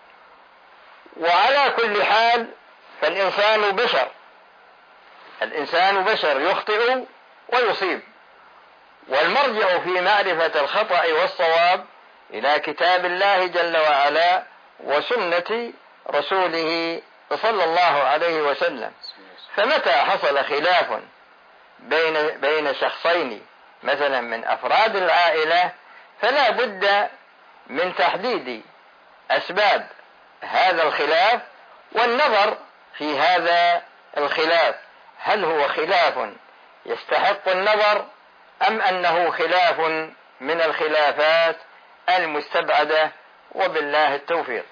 C: وعلى كل حال فالإنسان بشر، الإنسان بشر يخطئ ويصيب، والمرجع في معرفة الخطأ والصواب إلى كتاب الله جل وعلا وسنة رسوله صلى الله عليه وسلم. فمتى حصل خلاف بين شخصين مثلا من أفراد العائلة فلا بد من تحديد أسباب هذا الخلاف والنظر في هذا الخلاف، هل هو خلاف يستحق النظر أم أنه خلاف من الخلافات المستبعدة، وبالله التوفيق.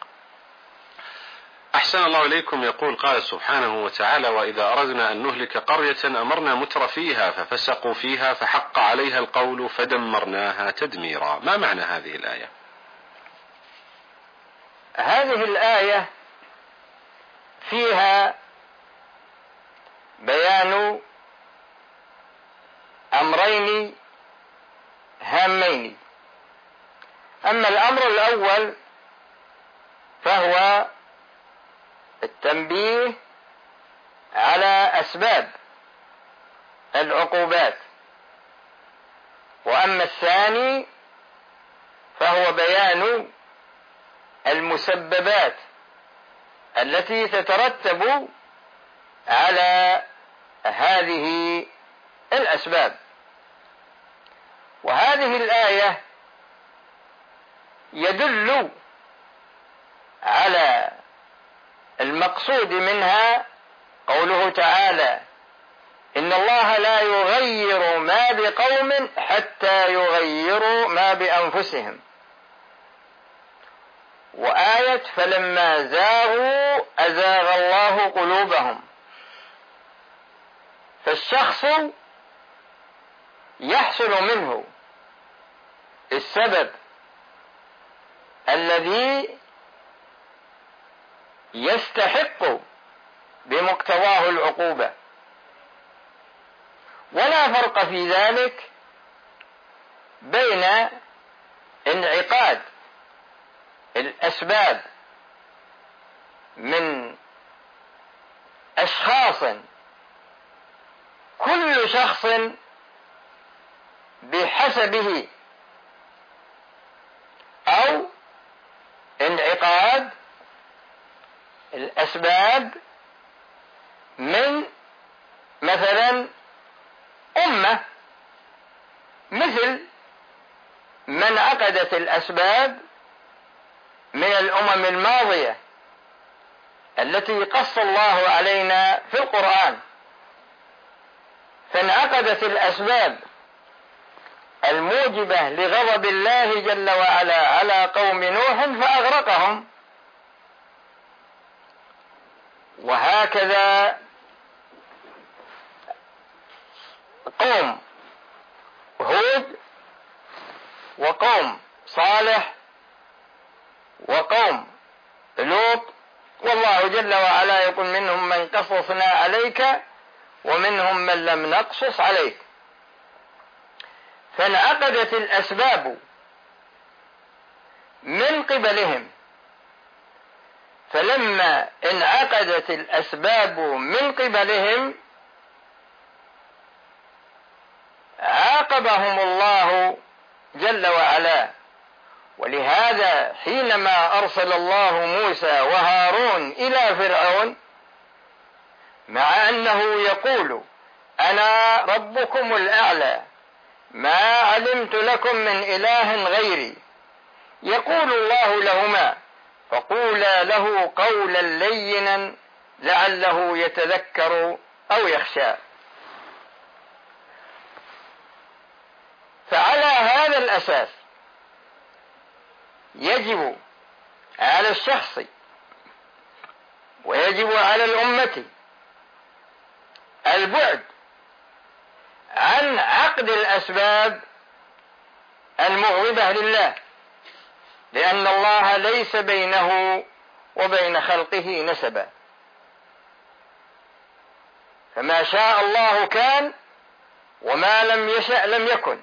B: أحسن الله إليكم. يقول قال سبحانه وتعالى: وإذا أردنا أن نهلك قرية أمرنا متر فيها ففسقوا فيها فحق عليها القول فدمرناها تدميرا. ما معنى هذه الآية؟
C: هذه الآية فيها بيان أمرين هامين. أما الأمر الأول فهو التنبيه على أسباب العقوبات، وأما الثاني فهو بيان المسببات التي تترتب على هذه الأسباب. وهذه الآية يدل على المقصود منها قوله تعالى: إن الله لا يغير ما بقوم حتى يغيروا ما بأنفسهم. وآية فلما زاغوا أزاغ الله قلوبهم. فالشخص يحصل منه السبب الذي يستحق بمقتضاه العقوبة، ولا فرق في ذلك بين انعقاد الأسباب من أشخاص كل شخص بحسبه، أو انعقاد الأسباب من مثلا أمة، مثل من عقدت الأسباب من الأمم الماضية التي قص الله علينا في القرآن، فانعقدت الأسباب الموجبة لغضب الله جل وعلا على قوم نوح فأغرقهم. وهكذا قوم هود وقوم صالح وقوم لوط، والله جل وعلا يقول: منهم من قصصنا عليك ومنهم من لم نقصص عليك. فانعقدت الأسباب من قبلهم، فلما انعقدت الأسباب من قبلهم عاقبهم الله جل وعلا. ولهذا حينما أرسل الله موسى وهارون إلى فرعون، مع أنه يقول: أنا ربكم الأعلى ما علمت لكم من إله غيري، يقول الله لهما: فقولا له قولا لينا لعله يتذكر أو يخشى. فعلى هذا الأساس يجب على الشخص ويجب على الأمة البعد عن عقد الأسباب المغضبة لله، لأن الله ليس بينه وبين خلقه نسبا، فما شاء الله كان وما لم يشأ لم يكن.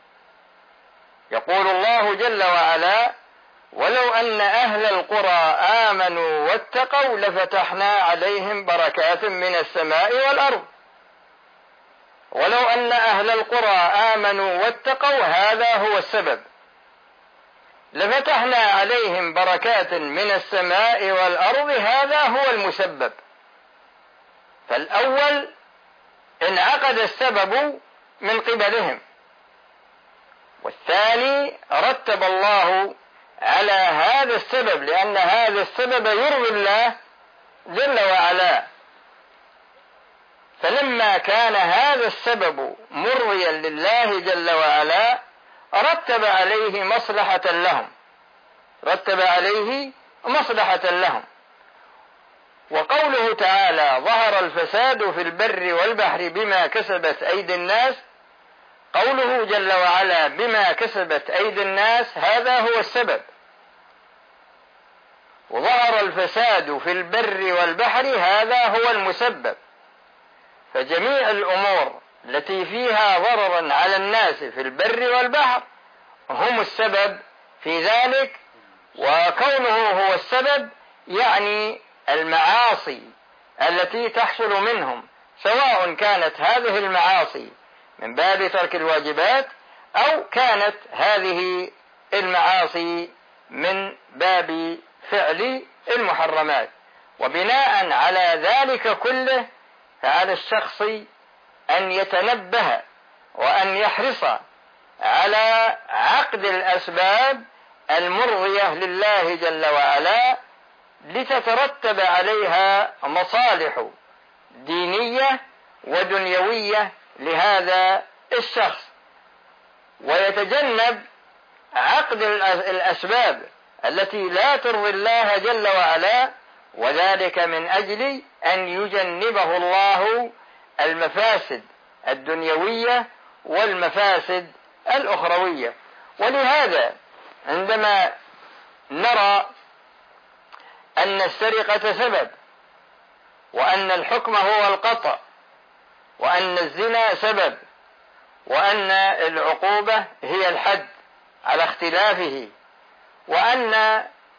C: يقول الله جل وعلا: ولو أن أهل القرى آمنوا واتقوا لفتحنا عليهم بركات من السماء والأرض. ولو أن أهل القرى آمنوا واتقوا، هذا هو السبب، لفتحنا عليهم بركات من السماء والأرض، هذا هو المسبب. فالأول انعقد السبب من قبلهم، والثاني رتب الله على هذا السبب، لأن هذا السبب يرضي الله جل وعلا. فلما كان هذا السبب مرضيا لله جل وعلا رتب عليه مصلحة لهم. وقوله تعالى: ظهر الفساد في البر والبحر بما كسبت أيدي الناس، قوله جل وعلا بما كسبت أيدي الناس هذا هو السبب، وظهر الفساد في البر والبحر هذا هو المسبب. فجميع الأمور التي فيها ضررا على الناس في البر والبحر هم السبب في ذلك. وكونه هو السبب يعني المعاصي التي تحصل منهم، سواء كانت هذه المعاصي من باب ترك الواجبات أو كانت هذه المعاصي من باب فعل المحرمات. وبناء على ذلك كله فعلى الشخص أن يتنبه وأن يحرص على عقد الأسباب المرضية لله جل وعلا لتترتب عليها مصالح دينية ودنيوية لهذا الشخص، ويتجنب عقد الأسباب التي لا ترضي الله جل وعلا، وذلك من أجل أن يجنبه الله المفاسد الدنيوية والمفاسد الأخروية. ولهذا عندما نرى أن السرقة سبب، وأن الحكم هو القطع، وأن الزنا سبب، وأن العقوبة هي الحد على اختلافه، وأن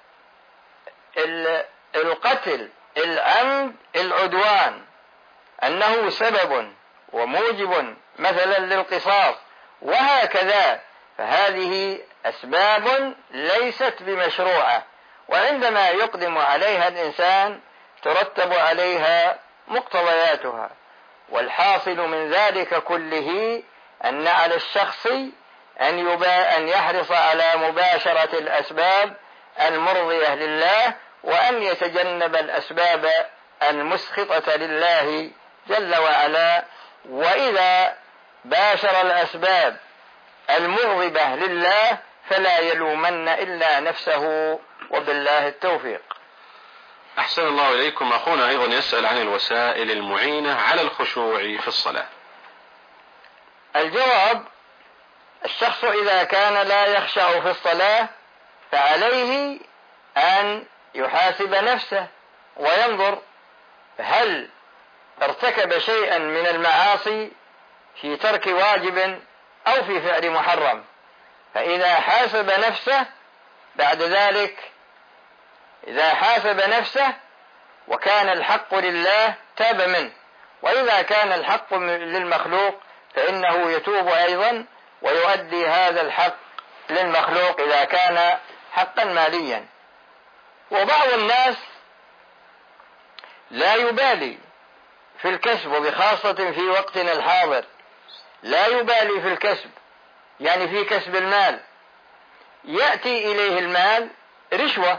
C: القتل العمد العدوان أنه سبب وموجب مثلا للقصاص، وهكذا، فهذه أسباب ليست بمشروعة، وعندما يقدم عليها الإنسان ترتب عليها مقتضياتها. والحاصل من ذلك كله أن على الشخص أن يحرص على مباشرة الأسباب المرضية لله، وأن يتجنب الأسباب المسخطة لله جل وعلا. وإذا باشر الأسباب المغضبة لله فلا يلومن إلا نفسه، وبالله التوفيق.
B: أحسن الله إليكم. أخونا أيضا يسأل عن الوسائل المعينة على الخشوع في الصلاة.
C: الجواب: الشخص إذا كان لا يخشع في الصلاة فعليه أن يحاسب نفسه وينظر هل ارتكب شيئا من المعاصي في ترك واجب أو في فعل محرم. فإذا حاسب نفسه بعد ذلك، إذا حاسب نفسه وكان الحق لله تاب منه، وإذا كان الحق للمخلوق فإنه يتوب أيضا ويؤدي هذا الحق للمخلوق إذا كان حقا ماليا. وبعض الناس لا يبالي في الكسب، وبخاصة في وقتنا الحاضر لا يبالي في الكسب، يعني في كسب المال، يأتي إليه المال رشوة،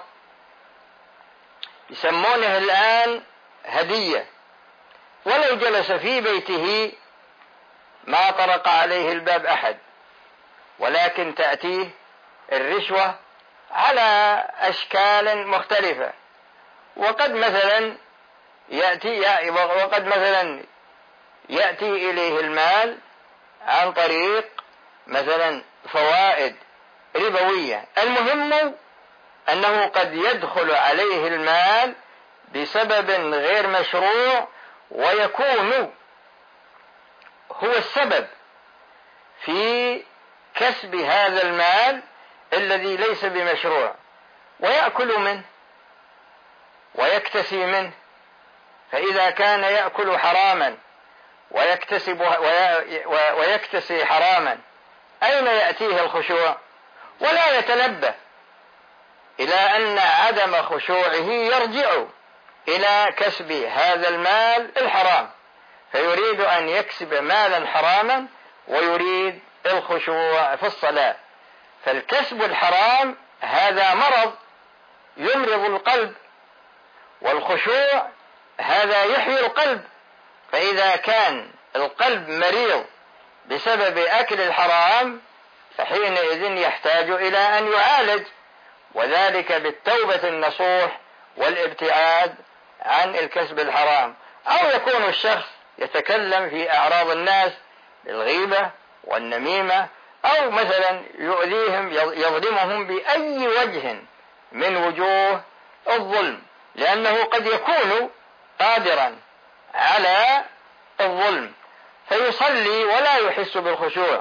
C: يسمونه الآن هدية، ولو جلس في بيته ما طرق عليه الباب أحد، ولكن تأتيه الرشوة على أشكال مختلفة. وقد مثلا يأتي إليه المال عن طريق مثلا فوائد ربوية. المهم أنه قد يدخل عليه المال بسبب غير مشروع، ويكون هو السبب في كسب هذا المال الذي ليس بمشروع، ويأكل منه ويكتسي منه. فإذا كان يأكل حراما ويكتسي حراما أين يأتيه الخشوع؟ ولا يتنبه إلى أن عدم خشوعه يرجع إلى كسب هذا المال الحرام، فيريد أن يكسب مالا حراما ويريد الخشوع في الصلاة. فالكسب الحرام هذا مرض يمرض القلب، والخشوع هذا يحيي القلب. فإذا كان القلب مريض بسبب أكل الحرام فحينئذ يحتاج إلى أن يعالج، وذلك بالتوبة النصوح والابتعاد عن الكسب الحرام. أو يكون الشخص يتكلم في أعراض الناس بالغيبة والنميمة، أو مثلا يؤذيهم يظلمهم بأي وجه من وجوه الظلم، لأنه قد يكون قادرا على الظلم فيصلي ولا يحس بالخشوع،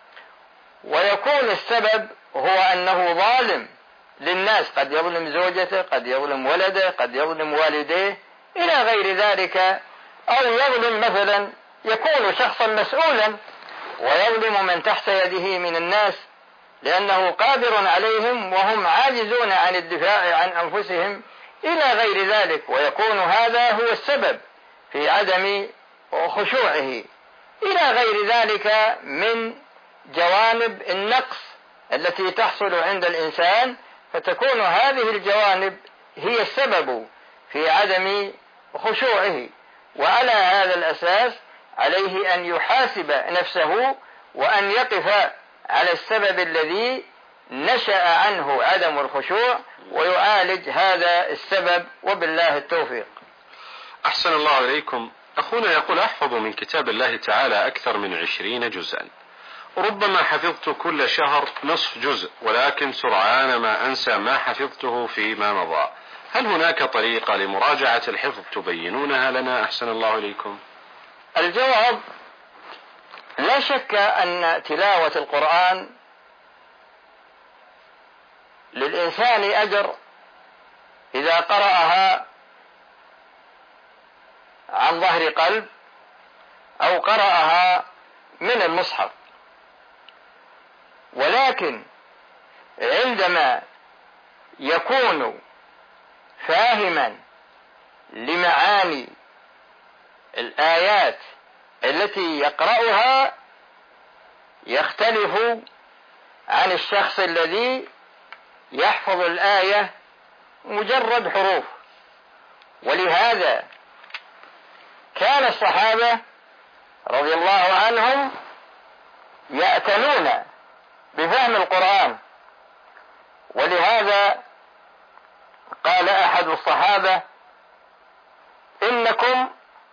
C: ويكون السبب هو أنه ظالم للناس، قد يظلم زوجته، قد يظلم ولده، قد يظلم والديه إلى غير ذلك. أو يظلم مثلا يكون شخصا مسؤولا ويظلم من تحت يده من الناس لأنه قادر عليهم وهم عاجزون عن الدفاع عن أنفسهم إلى غير ذلك، ويكون هذا هو السبب في عدم خشوعه إلى غير ذلك من جوانب النقص التي تحصل عند الإنسان، فتكون هذه الجوانب هي السبب في عدم خشوعه. وعلى هذا الأساس عليه أن يحاسب نفسه وأن يقف على السبب الذي نشأ عنه عدم الخشوع ويعالج هذا السبب، وبالله التوفيق.
B: أحسن الله إليكم. أخونا يقول: أحفظ من كتاب الله تعالى أكثر من 20 جزءا، ربما حفظت كل شهر نصف جزء، ولكن سرعان ما أنسى ما حفظته فيما مضى. هل هناك طريقة لمراجعة الحفظ تبينونها لنا أحسن الله إليكم؟
C: الجواب: لا شك أن تلاوة القرآن للإنسان أجر إذا قرأها عن ظهر قلب أو قرأها من المصحف، ولكن عندما يكون فاهما لمعاني الآيات التي يقرأها يختلف عن الشخص الذي يحفظ الآية مجرد حروف. ولهذا كان الصحابة رضي الله عنهم يأتنون بفهم القرآن، ولهذا قال أحد الصحابة: إنكم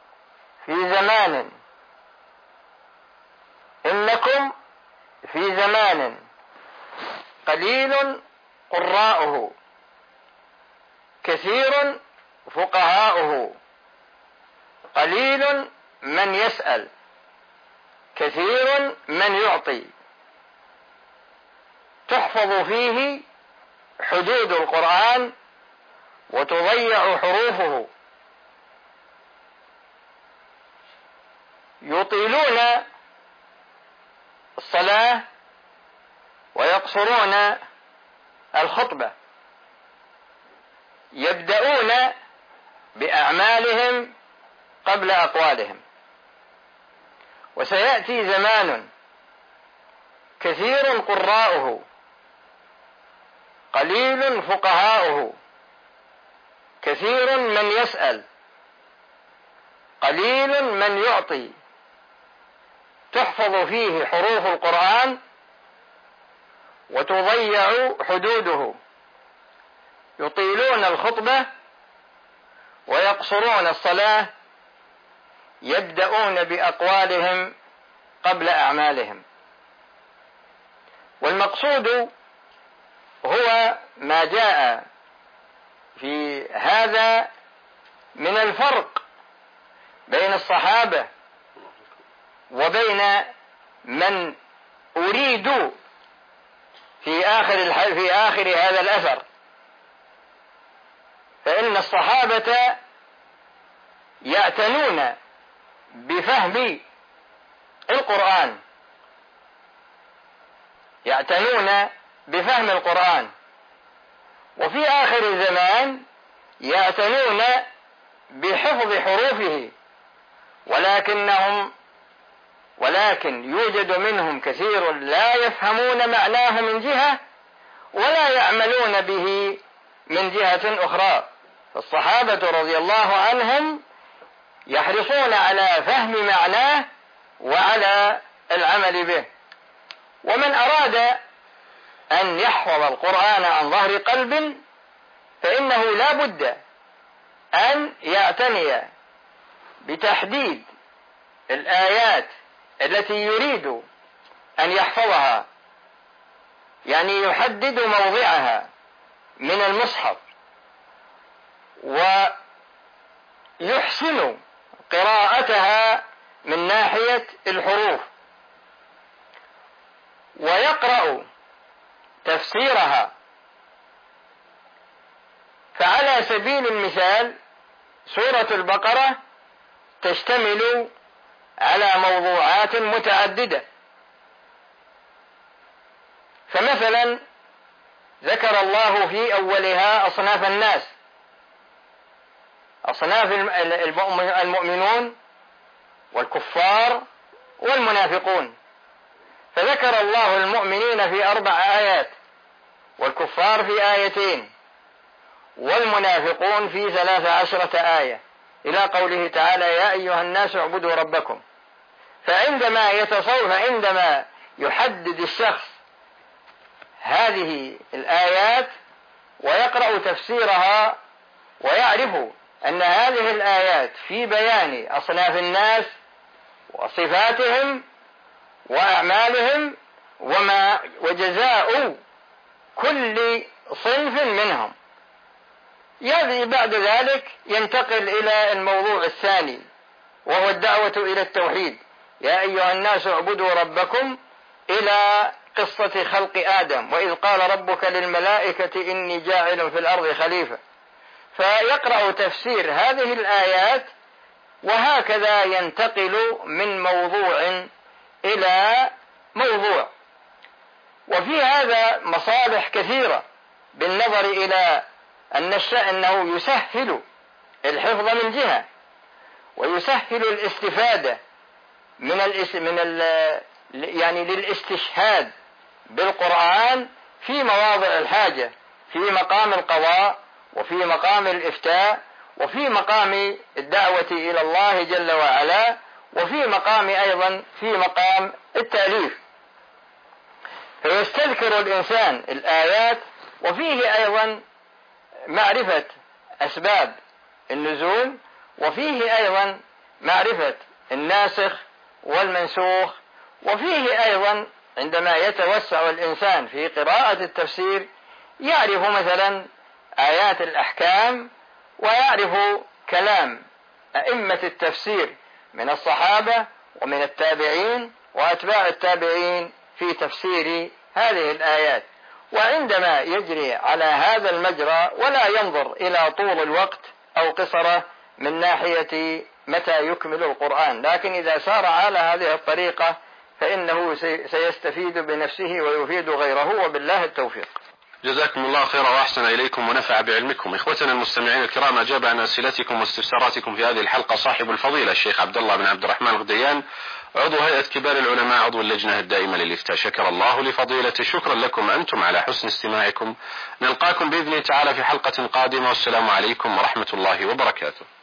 C: في زمان قليل قراؤه كثير فقهاؤه، قليل من يسأل كثير من يعطي، تحفظ فيه حدود القرآن وتضيع حروفه، يطيلون الصلاة ويقصرون الخطبة، يبدأون بأعمالهم قبل أقوالهم. وسيأتي زمان كثير قراؤه قليل فقهاؤه، كثير من يسأل قليل من يعطي، تحفظ فيه حروف القرآن وتضيع حدوده، يطيلون الخطبة ويقصرون الصلاة، يبدأون بأقوالهم قبل أعمالهم. والمقصود هو ما جاء في هذا من الفرق بين الصحابة وبين من أريدوا في آخر هذا الأثر. فإن الصحابة يعتنون بفهم القرآن، يعتنون بفهم القرآن، وفي آخر الزمان يعتنون حفظ حروفه، ولكن يوجد منهم كثير لا يفهمون معناه من جهة ولا يعملون به من جهة أخرى. فالصحابة رضي الله عنهم يحرصون على فهم معناه وعلى العمل به. ومن أراد أن يحفظ القرآن عن ظهر قلب فإنه لا بد أن يعتني بتحديد الآيات التي يريد أن يحفظها، يعني يحدد موضعها من المصحف، ويحسن قراءتها من ناحية الحروف، ويقرأ تفسيرها. فعلى سبيل المثال سورة البقرة تشتمل على موضوعات متعددة، فمثلا ذكر الله في أولها أصناف الناس، أصناف المؤمنون والكفار والمنافقون، فذكر الله المؤمنين في 4 آيات، والكفار في 2 والمنافقون في 13 آية، إلى قوله تعالى يا أيها الناس اعبدوا ربكم. فعندما يحدد الشخص هذه الآيات ويقرأ تفسيرها ويعرف أن هذه الآيات في بيان أصناف الناس وصفاتهم وأعمالهم وجزاء كل صنف منهم، بعد ذلك ينتقل إلى الموضوع الثاني وهو الدعوة إلى التوحيد. يا أيها الناس اعبدوا ربكم، إلى قصة خلق آدم، وإذ قال ربك للملائكة إني جاعل في الأرض خليفة، فيقرأ تفسير هذه الآيات، وهكذا ينتقل من موضوع إلى موضوع. وفي هذا مصالح كثيرة بالنظر إلى أنه يسهل الحفظ من جهة، ويسهل الاستفادة يعني للاستشهاد بالقرآن في مواضع الحاجة، في مقام القضاء، وفي مقام الإفتاء، وفي مقام الدعوة إلى الله جل وعلا، وفي مقام التأليف. فيستذكر الإنسان الآيات، وفيه أيضا معرفة أسباب النزول، وفيه أيضا معرفة الناسخ والمنسوخ، وفيه أيضا عندما يتوسع الإنسان في قراءة التفسير يعرف مثلا آيات الأحكام، ويعرف كلام أئمة التفسير من الصحابة ومن التابعين وأتباع التابعين في تفسير هذه الآيات. وعندما يجري على هذا المجرى ولا ينظر إلى طول الوقت أو قصره من ناحية متى يكمل القرآن، لكن إذا سار على هذه الطريقة فإنه سيستفيد بنفسه ويفيد غيره، وبالله التوفيق.
B: جزاكم الله خيرا وأحسن إليكم ونفع بعلمكم. إخوتنا المستمعين الكرام، أجاب عن أسئلتكم واستفساراتكم في هذه الحلقة صاحب الفضيلة الشيخ عبد الله بن عبد الرحمن الغديان، عضو هيئة كبار العلماء، عضو اللجنة الدائمة للإفتاء. شكر الله لفضيلته. شكرا لكم أنتم على حسن استماعكم. نلقاكم بإذن الله تعالى في حلقة قادمة، والسلام عليكم ورحمة الله وبركاته.